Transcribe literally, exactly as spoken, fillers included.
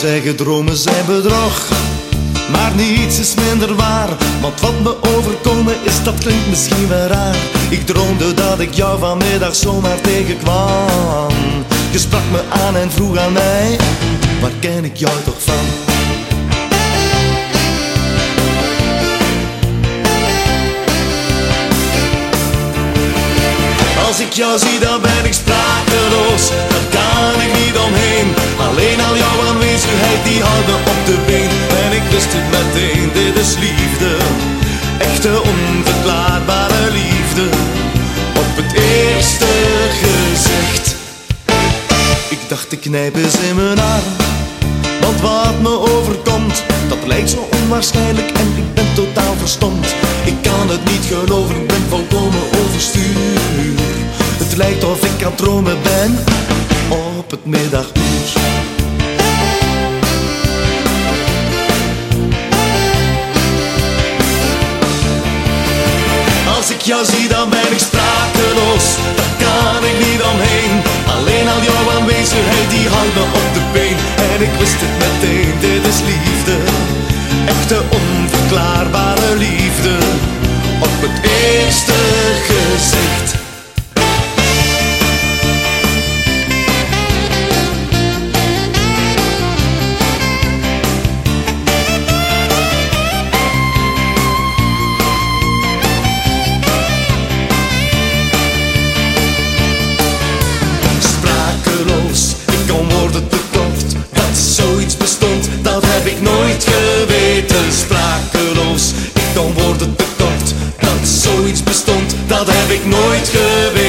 zeggen dromen zijn bedrog, maar niets is minder waar. Want wat me overkomen is, dat klinkt misschien wel raar. Ik droomde dat ik jou vanmiddag zomaar tegenkwam. Je sprak me aan en vroeg aan mij, waar ken ik jou toch van? Als ik jou zie dan ben ik sprakeloos, daar kan ik niet omheen. Alleen al jouw aanwezigheid die houdt me op de been. En ik wist het meteen, dit is liefde, echte onverklaarbare liefde. Op het eerste gezicht, ik dacht ik knijp eens in mijn arm. Want wat me overkomt, dat lijkt zo onwaarschijnlijk en ik ben totaal verstomd. Ik kan het niet geloven, ik ben volkomen overstuur. Het lijkt of ik aan het dromen ben op het middaguur. Als ik jou zie dan ben ik sprakeloos, daar kan ik niet omheen. Alleen al jouw aanwezigheid die houdt me op de been. En ik wist het meteen, dit is liefde, echte onverklaarbare liefde. Op het eerste gezicht. Dat heb ik nooit geweten, sprakeloos. Ik kan woorden tekort, dat zoiets bestond, dat heb ik nooit geweten.